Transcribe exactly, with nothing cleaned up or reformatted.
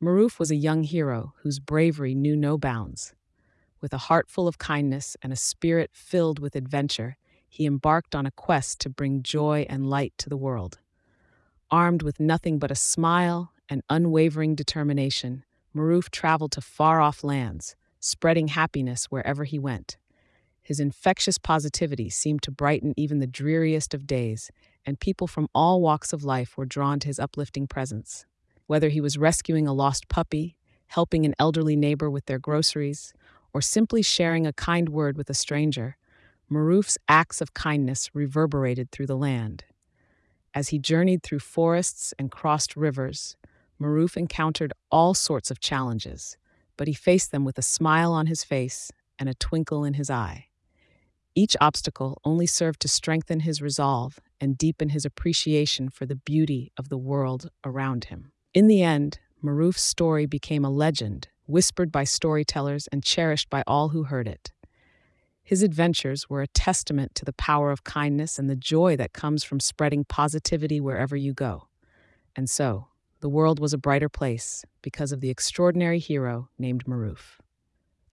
Maruf was a young hero whose bravery knew no bounds. With a heart full of kindness and a spirit filled with adventure, he embarked on a quest to bring joy and light to the world. Armed with nothing but a smile and unwavering determination, Maruf traveled to far-off lands, spreading happiness wherever he went. His infectious positivity seemed to brighten even the dreariest of days, and people from all walks of life were drawn to his uplifting presence. Whether he was rescuing a lost puppy, helping an elderly neighbor with their groceries, or simply sharing a kind word with a stranger, Maruf's acts of kindness reverberated through the land. As he journeyed through forests and crossed rivers, Maruf encountered all sorts of challenges, but he faced them with a smile on his face and a twinkle in his eye. Each obstacle only served to strengthen his resolve and deepen his appreciation for the beauty of the world around him. In the end, Maruf's story became a legend, whispered by storytellers and cherished by all who heard it. His adventures were a testament to the power of kindness and the joy that comes from spreading positivity wherever you go. And so, the world was a brighter place because of the extraordinary hero named Maruf.